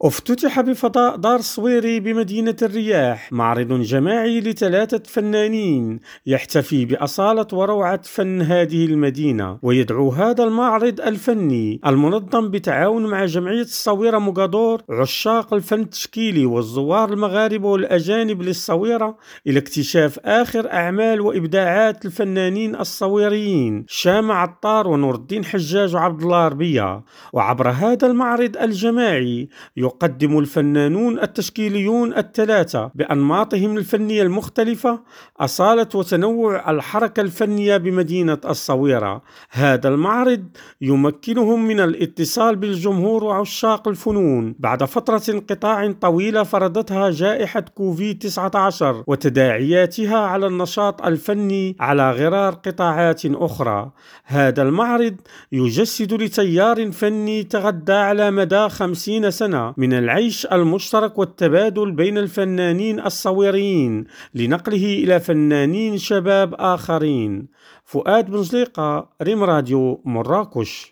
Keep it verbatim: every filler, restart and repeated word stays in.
افتتح بفضاء دار الصويري بمدينة الرياح معرض جماعي لثلاثة فنانين يحتفي بأصالة وروعة فن هذه المدينة. ويدعو هذا المعرض الفني المنظم بتعاون مع جمعية الصويرة موغادور عشاق الفن التشكيلي والزوار المغاربة والأجانب للصويرة إلى اكتشاف آخر أعمال وإبداعات الفنانين الصويريين شام عطار ونور الدين حجاج وعبد الله ربيع. وعبر هذا المعرض الجماعي يقدم الفنانون التشكيليون الثلاثة بأنماطهم الفنية المختلفة أصالة وتنوع الحركة الفنية بمدينة الصويرة. هذا المعرض يمكنهم من الاتصال بالجمهور وعشاق الفنون بعد فترة انقطاع طويلة فرضتها جائحة كوفيد تسعة عشر وتداعياتها على النشاط الفني على غرار قطاعات أخرى. هذا المعرض يجسد لتيار فني تغذى على مدى خمسين سنة من العيش المشترك والتبادل بين الفنانين الصويريين لنقله إلى فنانين شباب آخرين. فؤاد بن زليقة، ريم راديو، مراكش.